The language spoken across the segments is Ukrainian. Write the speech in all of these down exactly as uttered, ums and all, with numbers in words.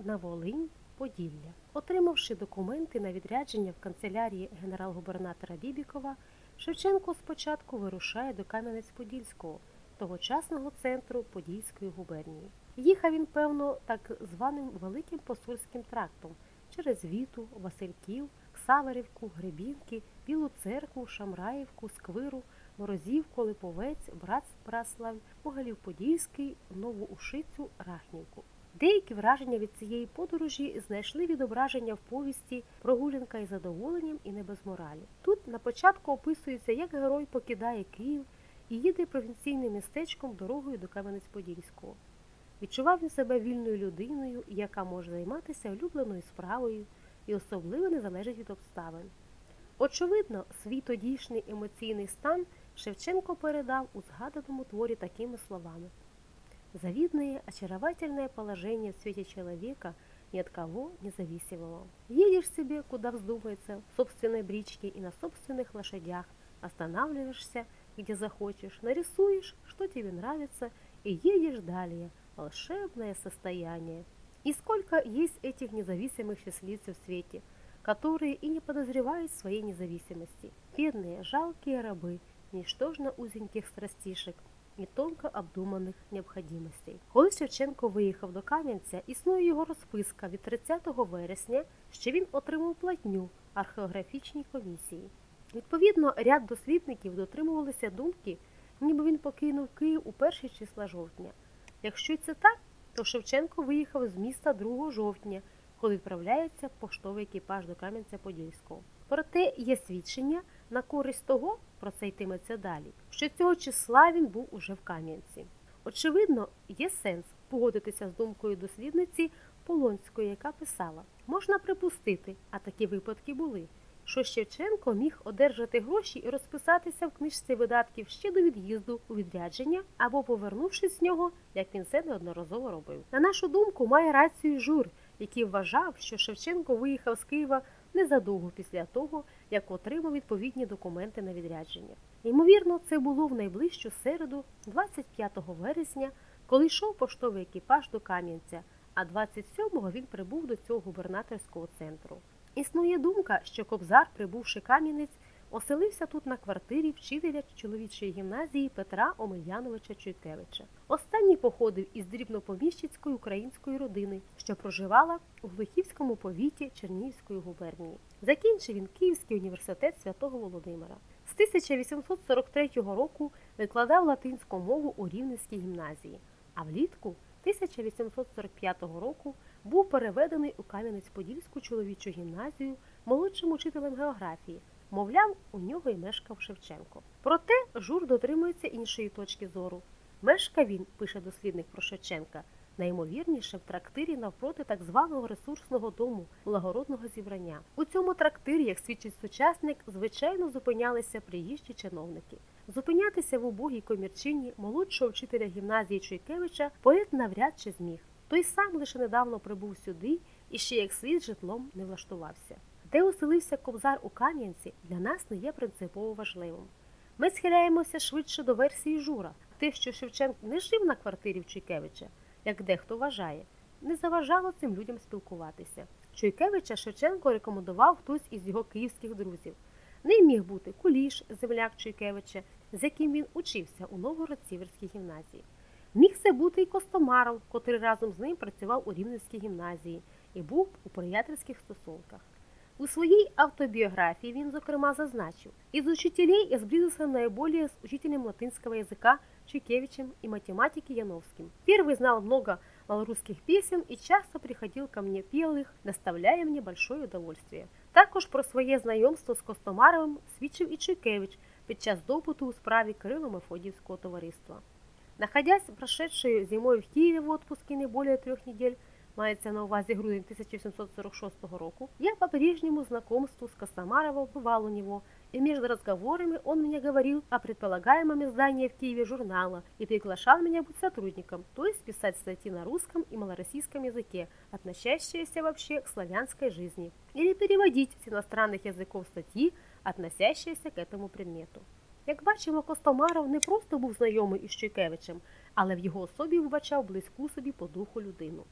на Волинь, Поділля. Отримавши документи на відрядження в канцелярії генерал-губернатора Бібікова, Шевченко спочатку вирушає до Кам'янець-Подільського, тогочасного центру Подільської губернії. Їхав він, певно, так званим Великим Посольським трактом через Віту, Васильків, Ксаверівку, Гребінки, Білу Церкву, Шамраївку, Сквиру, Морозівку, Липовець, Братслав, Могилів-Подільський, Нову Ушицю, Рахнівку. Деякі враження від цієї подорожі знайшли відображення в повісті «Прогулянка із задоволенням і не без моралі». Тут на початку описується, як герой покидає Київ і їде провінційним містечком дорогою до Кам'янець-Подільського. Відчував він себе вільною людиною, яка може займатися улюбленою справою і особливо не залежить від обставин. Очевидно, свій тодішній емоційний стан Шевченко передав у згаданому творі такими словами: «Завидное, очаровательное положение в свете человека ни от кого не зависимого. Едешь себе, куда вздумается, в собственной бричке и на собственных лошадях, останавливаешься, где захочешь, нарисуешь, что тебе нравится, и едешь далее. Волшебное состояние». И сколько есть этих независимых счастливцев в свете, которые и не подозревают своей независимости. Бедные, жалкие рабы, ничтожно узеньких страстишек і тонко обдуманих необхідностей. Коли Шевченко виїхав до Кам'янця, існує його розписка від тридцятого вересня, що він отримав платню археографічній комісії. Відповідно, ряд дослідників дотримувалися думки, ніби він покинув Київ у перші числа жовтня. Якщо це так, то Шевченко виїхав з міста другого жовтня, коли відправляється поштовий екіпаж до Кам'янця-Подільського. Проте є свідчення на користь того, про це йтиметься далі, що цього числа він був уже в Кам'янці. Очевидно, є сенс погодитися з думкою дослідниці Полонської, яка писала: «Можна припустити, а такі випадки були, що Шевченко міг одержати гроші і розписатися в книжці видатків ще до від'їзду у відрядження або повернувшись з нього, як він це неодноразово робив». На нашу думку, має рацію Жур, який вважав, що Шевченко виїхав з Києва незадовго після того, як отримав відповідні документи на відрядження. Ймовірно, це було в найближчу середу, двадцять п'ятого вересня, коли йшов поштовий екіпаж до Кам'янця, а двадцять сьомого він прибув до цього губернаторського центру. Існує думка, що Кобзар, прибувши Кам'янець, оселився тут на квартирі вчителя чоловічої гімназії Петра Омельяновича Чуйкевича. Останній походив із дрібнопоміщицької української родини, що проживала у Глухівському повіті Чернігівської губернії. Закінчив він Київський університет Святого Володимира. З тисяча вісімсот сорок третього року викладав латинську мову у Рівненській гімназії, а влітку тисяча вісімсот сорок п'ятого року був переведений у Кам'янець-Подільську чоловічу гімназію молодшим учителем географії. Мовляв, у нього й мешкав Шевченко. Проте Жур дотримується іншої точки зору. Мешкав він, пише дослідник про Шевченка, найімовірніше в трактирі навпроти так званого ресурсного дому благородного зібрання. У цьому трактирі, як свідчить сучасник, звичайно зупинялися приїжджі чиновники. Зупинятися в убогій комірчині молодшого вчителя гімназії Чуйкевича поет навряд чи зміг. Той сам лише недавно прибув сюди і ще як слід житлом не влаштувався. Де оселився Кобзар у Кам'янці, для нас не є принципово важливим. Ми схиляємося швидше до версії Жура. Те, що Шевченко не жив на квартирі в Чуйкевича, як дехто вважає, не заважало цим людям спілкуватися. Чуйкевича Шевченко рекомендував хтось із його київських друзів. Ним міг бути Куліш, земляк Чуйкевича, з яким він учився у Новгород-Сіверській гімназії. Міг це бути і Костомаров, котрий разом з ним працював у Рівненській гімназії і був у приятельських стосунках. У своей автобиографии він, зокрема, зазначив: «Из учителей я сблизился наиболее с учителем латинского языка Чуйкевичем и математики Яновским. Первый знал много малорусских песен и часто приходил ко мне пел их, доставляя мне большое удовольствие». Також про своє знайомство з Костомаровим свідчив і Чуйкевич під час допиту у справі Кирило-Мефодіївського товариства. Находясь прошедшей зимой в Киеве в отпуске не более трех недель, мається на увазі грудень тисяча вісімсот сорок шостого року, я по-прежнему знакомству с Костомаровым бывал у него, и между разговорами он мне говорил о предполагаемом издании в Киеве журнала и приглашал меня быть сотрудником, то есть писать статьи на русском и малороссийском языке, относящиеся вообще к славянской жизни, или переводить с иностранных языков статьи, относящиеся к этому предмету. Як бачимо, Костомаров не просто був знайомий із Чуйкевичем, але в його особі вбачав близьку собі по духу людину.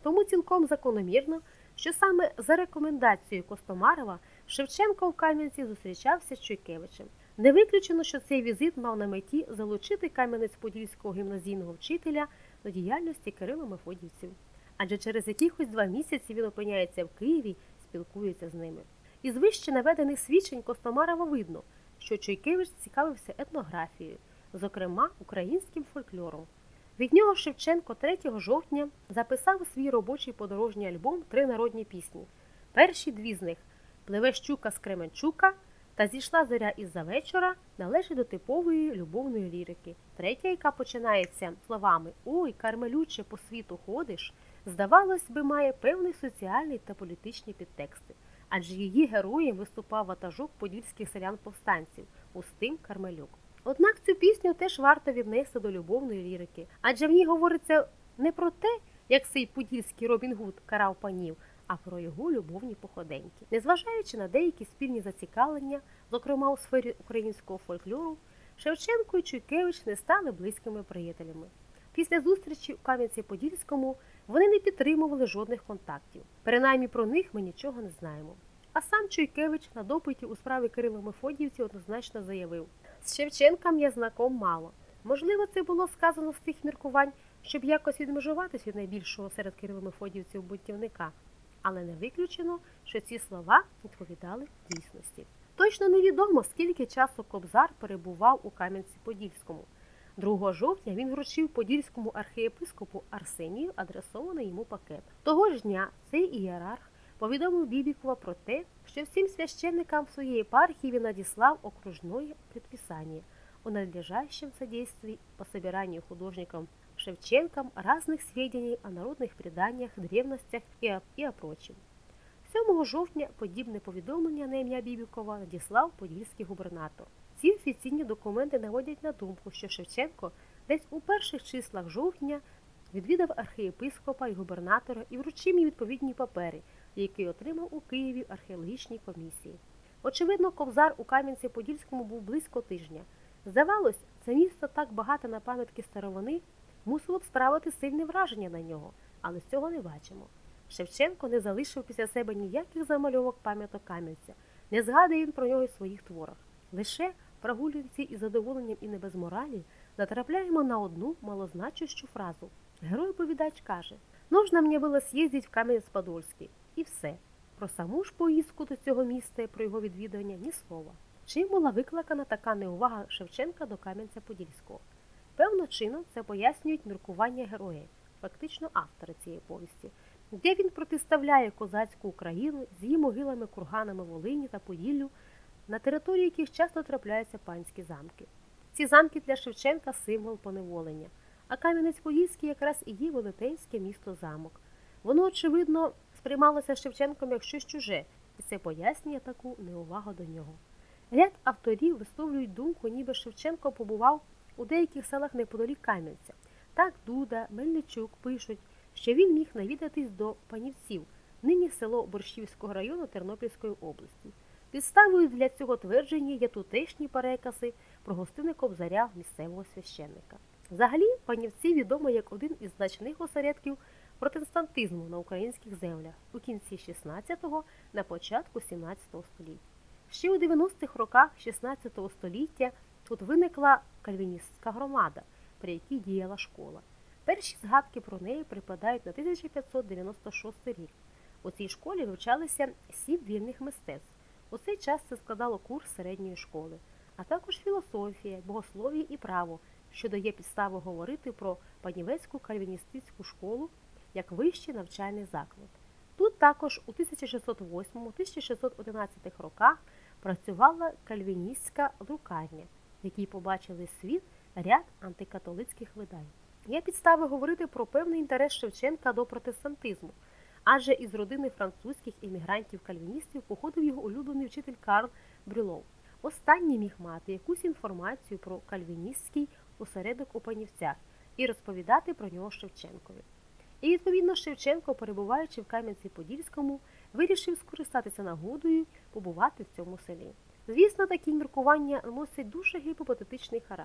Тому цілком закономірно, що саме за рекомендацією Костомарова Шевченко в Кам'янці зустрічався з Чуйкевичем. Не виключено, що цей візит мав на меті залучити кам'янець-подільського гімназійного вчителя до діяльності кирило-мефодіївців. Адже через якихось два місяці він опиняється в Києві, спілкується з ними. Із вище наведених свідчень Костомарова видно, що Чуйкевич цікавився етнографією, зокрема українським фольклором. Від нього Шевченко третього жовтня записав у свій робочий подорожній альбом три народні пісні. Перші дві з них «Пливе щука з Кременчука» та «Зійшла зоря із-за вечора» належить до типової любовної лірики. Третя, яка починається словами «Ой, кармелюче, по світу ходиш», здавалось би, має певний соціальний та політичні підтексти. Адже її героєм виступав ватажок подільських селян-повстанців Устим Кармелюк. Однак цю пісню теж варто віднести до любовної лірики, адже в ній говориться не про те, як цей подільський Робін Гуд карав панів, а про його любовні походеньки. Незважаючи на деякі спільні зацікавлення, зокрема у сфері українського фольклору, Шевченко і Чуйкевич не стали близькими приятелями. Після зустрічі у Кам'янці-Подільському вони не підтримували жодних контактів. Принаймні про них ми нічого не знаємо. А сам Чуйкевич на допиті у справі кирило-мефодіївців однозначно заявив: «З Шевченком я знаком мало». Можливо, це було сказано з тих міркувань, щоб якось відмежуватись від найбільшого серед кирило-мефодіївців бунтівника. Але не виключено, що ці слова відповідали дійсності. Точно невідомо, скільки часу Кобзар перебував у Кам'янці-Подільському. другого жовтня він вручив подільському архієпископу Арсенію адресований йому пакет. Того ж дня цей ієрарх повідомив Бібікова про те, що всім священникам своєї єпархії він надіслав окружное предписание о надлежащем содействии по собиранию художником Шевченком разных сведений о народных преданиях, древностях і о, і о прочем. сьомого жовтня подібне повідомлення на ім'я Бібікова надіслав подільський губернатор. Ці офіційні документи наводять на думку, що Шевченко десь у перших числах жовтня відвідав архієпископа і губернатора і вручив їм відповідні папери, які отримав у Києві в археологічній комісії. Очевидно, Кобзар у Кам'янці-Подільському був близько тижня. Здавалось, це місто так багато на пам'ятки старовини, мусило б справити сильне враження на нього, але цього не бачимо. Шевченко не залишив після себе ніяких замальовок пам'яток Кам'янця, не згадує він про нього в своїх творах. Лише, прогулюючи із задоволенням і не без моралі, натрапляємо на одну малозначущу фразу. Герой-повідач каже: «Нужно мені було з'їздити в Кам'янець-Подольський». І все. Про саму ж поїздку до цього міста і про його відвідування ні слова. Чим була викликана така неувага Шевченка до Кам'янця-Подільського? Певно чином це пояснюють міркування героя, фактично автора цієї повісті, де він протиставляє козацьку Україну з її могилами, курганами Волині та Поділлю, на території яких часто трапляються панські замки. Ці замки для Шевченка – символ поневолення, а Кам'янець-Подільський якраз і є велетенське місто-замок. Воно, очевидно, сприймалося Шевченком як щось чуже, і це пояснює таку неувагу до нього. Ряд авторів висловлюють думку, ніби Шевченко побував у деяких селах неподалік Кам'янця. Так Дуда, Мельничук пишуть, що він міг навідатись до Панівців, нині село Борщівського району Тернопільської області. Підставою для цього твердження є тутешні перекази про гостини Кобзаря місцевого священника. Взагалі, Панівці відомо як один із значних осередків протестантизму на українських землях у кінці шістнадцятого, на початку сімнадцятого століття. Ще у дев'яностих роках шістнадцятого століття тут виникла кальвіністська громада, при якій діяла школа. Перші згадки про неї припадають на тисяча п'ятсот дев'яносто шостий рік. У цій школі вивчалися сім вільних мистецтв. У цей час це складало курс середньої школи, а також філософія, богослов'я і право, що дає підставу говорити про Панівецьку кальвіністичну школу як вищий навчальний заклад. Тут також у тисяча шістсот восьмому - тисяча шістсот одинадцятих роках працювала кальвіністська друкарня, в якій побачили світ ряд антикатолицьких видань. Є підстави говорити про певний інтерес Шевченка до протестантизму, адже із родини французьких іммігрантів-кальвіністів походив його улюблений вчитель Карл Брюлов. Останній міг мати якусь інформацію про кальвіністський осередок у Панівцях і розповідати про нього Шевченкові. І, відповідно, Шевченко, перебуваючи в Кам'янці-Подільському, вирішив скористатися нагодою побувати в цьому селі. Звісно, такі міркування носять дуже гіпотетичний характер.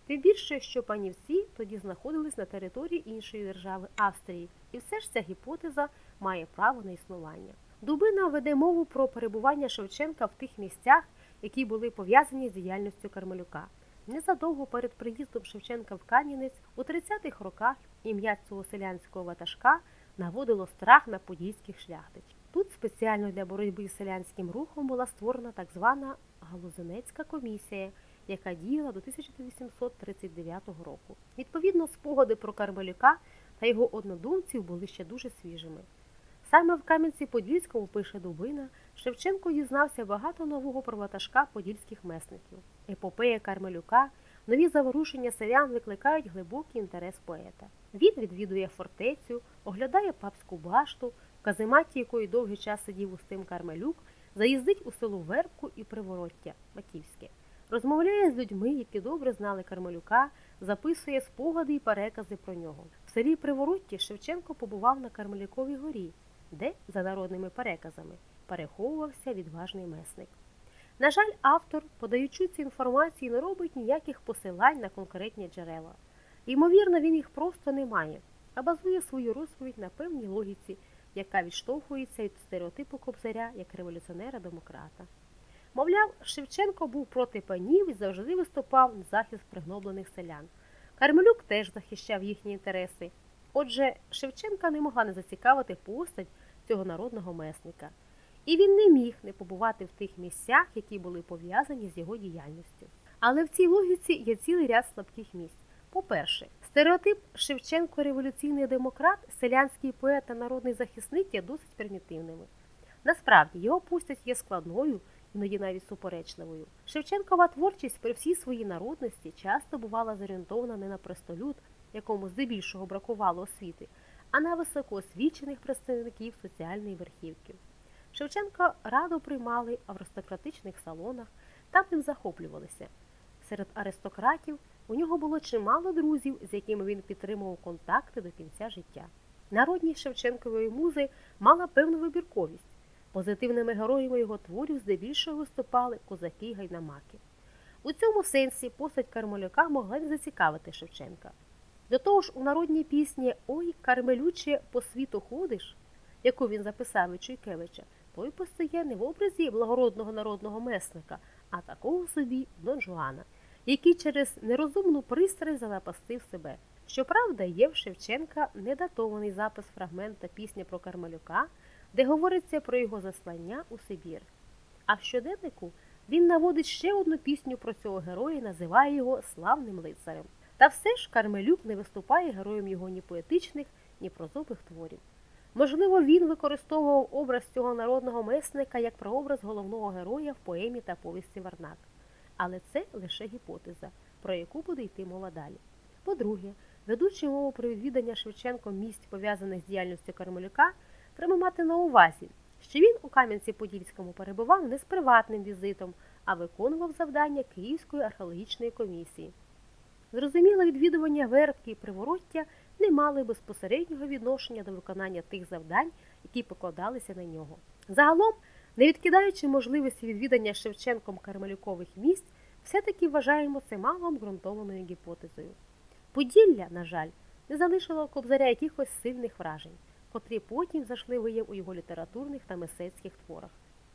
Тим більше, що панівці тоді знаходились на території іншої держави Австрії, і все ж ця гіпотеза має право на існування. Дубина веде мову про перебування Шевченка в тих місцях, які були пов'язані з діяльністю Кармелюка. Незадовго перед приїздом Шевченка в Кам'янець у тридцятих роках ім'я цього селянського ватажка наводило страх на подільських шляхтичів. Тут спеціально для боротьби з селянським рухом була створена так звана Галузинецька комісія, яка діяла до тисяча вісімсот тридцять дев'ятого року. Відповідно, спогади про Кармелюка та його однодумців були ще дуже свіжими. Саме в Кам'янці-Подільському, пише Дубина, Шевченко дізнався багато нового про ватажка подільських месників. Епопея Кармелюка, нові заворушення селян викликають глибокий інтерес поета. Він відвідує фортецю, оглядає папську башту, в казематі якої довгий час сидів Устим Кармелюк, заїздить у село Вербку і Привороття Маківське. Розмовляє з людьми, які добре знали Кармелюка, записує спогади і перекази про нього. В селі Приворотті Шевченко побував на Кармелюковій горі, де, за народними переказами, переховувався відважний месник. На жаль, автор, подаючи цю інформацію, не робить ніяких посилань на конкретні джерела. Ймовірно, він їх просто не має, а базує свою розповідь на певній логіці, яка відштовхується від стереотипу Кобзаря як революціонера-демократа. Мовляв, Шевченко був проти панів і завжди виступав на захист пригноблених селян. Кармелюк теж захищав їхні інтереси. Отже, Шевченка не могла не зацікавити постать цього народного месника. І він не міг не побувати в тих місцях, які були пов'язані з його діяльністю. Але в цій логіці є цілий ряд слабких місць. По-перше, стереотип Шевченко революційний демократ, селянський поет та народний захисник є досить примітивними. Насправді, його постать є складною, іноді навіть суперечливою. Шевченкова творчість при всій своїй народності часто бувала зорієнтована не на простолюд, якому здебільшого бракувало освіти, а на високоосвічених представників соціальної верхівки. Шевченка радо приймали в аристократичних салонах, там ним захоплювалися. Серед аристократів у нього було чимало друзів, з якими він підтримував контакти до кінця життя. Народність Шевченкової музи мала певну вибірковість. Позитивними героями його творів здебільшого виступали козаки й гайдамаки. У цьому сенсі постать Кармелюка могла не зацікавити Шевченка. До того ж, у народній пісні «Ой, Кармелюче, по світу ходиш», яку він записав від Чуйкевича, той постає не в образі благородного народного месника, а такого собі Дон Жуана, який через нерозумну пристрасть занапастив себе. Щоправда, є в Шевченка недатований запис фрагмента пісні про Кармелюка, де говориться про його заслання у Сибір. А в щоденнику він наводить ще одну пісню про цього героя і називає його славним лицарем. Та все ж Кармелюк не виступає героєм його ні поетичних, ні прозових творів. Можливо, він використовував образ цього народного месника як прообраз головного героя в поемі та повісті Варнак. Але це лише гіпотеза, про яку буде йти мова далі. По-друге, ведучи мову про відвідання Шевченком місць, пов'язаних з діяльністю Кармелюка, треба мати на увазі, що він у Кам'янці-Подільському перебував не з приватним візитом, а виконував завдання Київської археологічної комісії. Зрозуміло, відвідування Вербки і Привороття не мали безпосереднього відношення до виконання тих завдань, які покладалися на нього. Загалом, не відкидаючи можливості відвідання Шевченком Кармелюкових місць, все-таки вважаємо це мало обґрунтованою гіпотезою. Поділля, на жаль, не залишило Кобзаря якихось сильних вражень, котрі потім зайшли вияв у його літературних та мистецьких творах.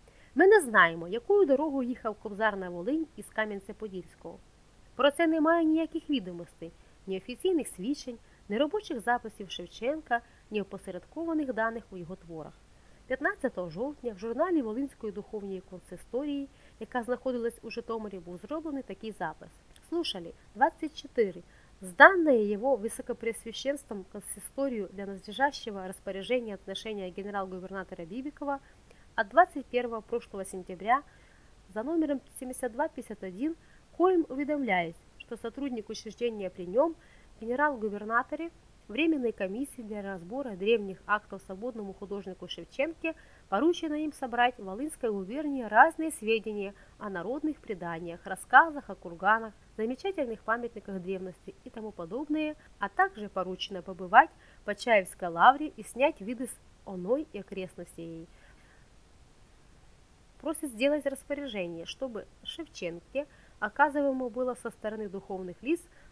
Ми не знаємо, якою дорогою їхав Кобзар на Волинь із Кам'янця-Подільського. Про це немає ніяких відомостей, ні офіційних свідчень, ні робочих записів Шевченка, ні опосередкованих даних у його творах. п'ятнадцятого жовтня в журналі Волинської духовної консисторії, яка знаходилась у Житомирі, був зроблений такий запис. Слушали двадцать четыре. Сданное его высокопреосвященством консисторию для надлежащего распоряжения отношения генерал-губернатора Бибикова от двадцать первого прошлого сентября за номером семьдесят два пятьдесят один, коим уведомляюсь, что сотрудник учреждения при нем, генерал-губернаторе, Временной комиссии для разбора древних актов свободному художнику Шевченке поручено им собрать в Волынской губернии разные сведения о народных преданиях, рассказах о курганах, замечательных памятниках древности и тому подобное, а также поручено побывать в Почаевской лавре и снять виды с оной и окрестностей. Просит сделать распоряжение, чтобы Шевченке оказываемо было со стороны духовных лиц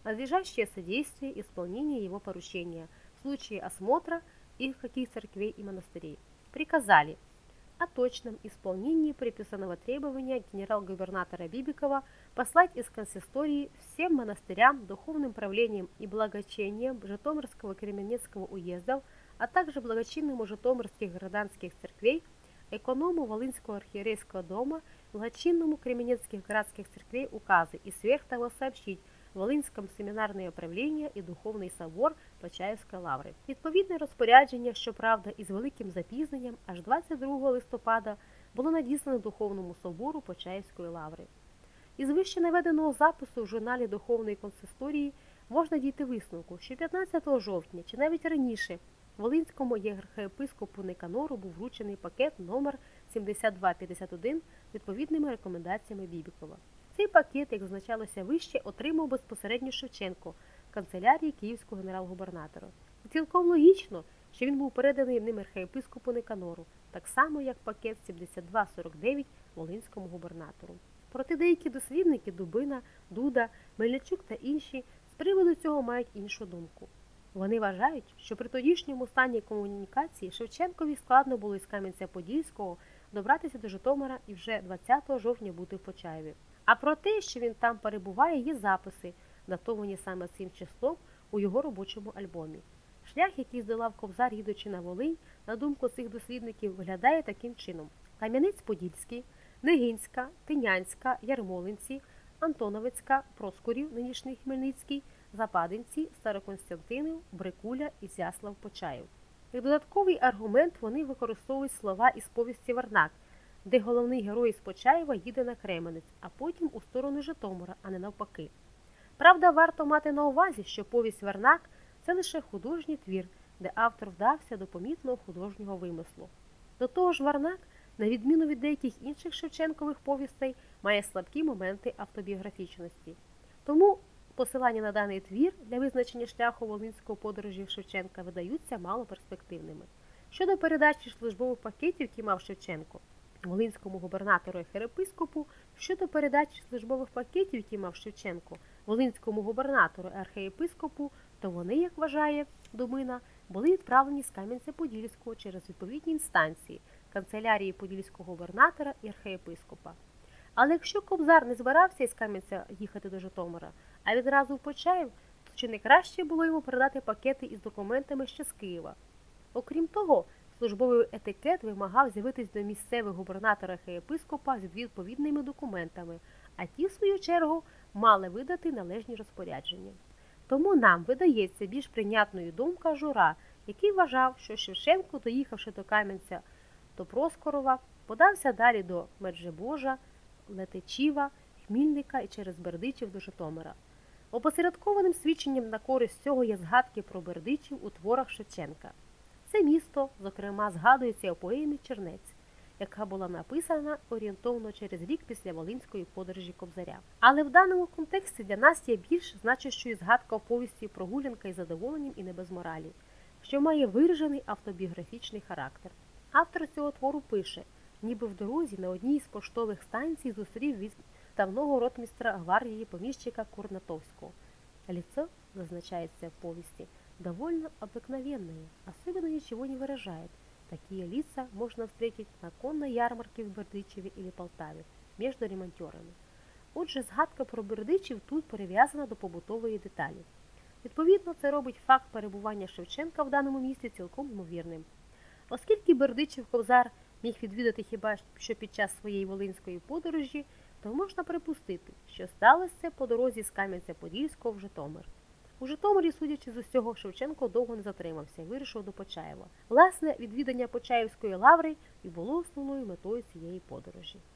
надлежащее содействие исполнению его поручения в случае осмотра их каких церквей и монастырей. Приказали о точном исполнении приписанного требования генерал-губернатора Бибикова послать из консистории всем монастырям, духовным правлениям и благочиниям Житомирского и Кременецкого уездов, а также благочинному Житомирских гражданских церквей, эконому Волынского архиерейского дома, благочинному Кременецких городских церквей указы и сверх того сообщить Волинському семінарне управління і Духовний собор Почаївської лаври. Відповідне розпорядження, щоправда, із великим запізненням, аж двадцять другого листопада було надіслано Духовному собору Почаївської лаври. Із вище наведеного запису в журналі Духовної консисторії можна дійти висновку, що п'ятнадцятого жовтня, чи навіть раніше, Волинському єпископу Никанору був вручений пакет номер сімдесят два п'ятдесят один відповідними рекомендаціями Бібікова. Цей пакет, як зазначалося вище, отримав безпосередньо Шевченко в канцелярії Київського генерал-губернатора. І цілком логічно, що він був переданий ним архієпископу Никанору, так само, як пакет сімдесят два сорок дев'ять Волинському губернатору. Проте деякі дослідники Дубина, Дуда, Мельничук та інші з приводу цього мають іншу думку. Вони вважають, що при тодішньому стані комунікації Шевченкові складно було із Кам'янця-Подільського добратися до Житомира і вже двадцятого жовтня бути в Почаєві. А про те, що він там перебуває, є записи, датовані саме цим числом у його робочому альбомі. Шлях, який здолав Кобзар, їдучи на Волинь, на думку цих дослідників, виглядає таким чином. Кам'янець-Подільський, Негинська, Тинянська, Ярмолинці, Антоновицька, Проскурів, нинішній Хмельницький, Западинці, Староконстантинів, Брикуля, Ізяслав, Почаїв. Як додатковий аргумент вони використовують слова із повісті «Варнак», де головний герой з Почаєва їде на Кременець, а потім у сторону Житомира, а не навпаки. Правда, варто мати на увазі, що повість «Варнак» – це лише художній твір, де автор вдався до помітного художнього вимислу. До того ж, «Варнак», на відміну від деяких інших Шевченкових повістей, має слабкі моменти автобіографічності. Тому посилання на даний твір для визначення шляху волинського подорожі Шевченка видаються малоперспективними. Щодо передачі службових пакетів, які мав Шевченко Волинському губернатору і архієпископу, щодо передачі службових пакетів, які мав Шевченко Волинському губернатору і архієпископу, то вони, як вважає Думина, були відправлені з Кам'янця-Подільського через відповідні інстанції канцелярії Подільського губернатора і архієпископа. Але якщо Кобзар не збирався із Кам'янця їхати до Житомира, а відразу в Почаїв, то чи не краще було йому передати пакети із документами ще з Києва? Окрім того, службовий етикет вимагав з'явитись до місцевих губернатора архієпископа з відповідними документами, а ті, в свою чергу, мали видати належні розпорядження. Тому нам видається більш прийнятною думка Жура, який вважав, що Шевченко, доїхавши до Кам'янця до Проскорова, подався далі до Меджибожа, Летичіва, Хмільника і через Бердичів до Житомира. Опосередкованим свідченням на користь цього є згадки про Бердичів у творах Шевченка. Це місто, зокрема, згадується у поемі «Чернець», яка була написана орієнтовно через рік після Волинської подорожі Кобзаря. Але в даному контексті для нас є більш значущою згадка оповісті «Прогулянка із задоволенням і не без моралі», що має виражений автобіографічний характер. Автор цього твору пише, ніби в дорозі на одній з поштових станцій зустрів відставного ротмістра гвардії поміщика Курнатовського. Лицо, зазначається в повісти, довольно обыкновенное, особенно ничего не выражает. Такие лица можно встретить на конной ярмарке в Бердичеві или Полтаві, між ремонтерами. Отже, згадка про Бердичів тут перев'язана до побутової деталі. Відповідно, це робить факт перебування Шевченка в даному місці цілком ймовірним. Оскільки Бердичів Кобзар міг відвідати хіба що під час своєї волинської подорожі, то можна припустити, що сталося це по дорозі з Кам'янця-Подільського в Житомир. У Житомирі, судячи з усього, Шевченко довго не затримався і вирішив до Почаєва. Власне, відвідання Почаївської лаври і було основною метою цієї подорожі.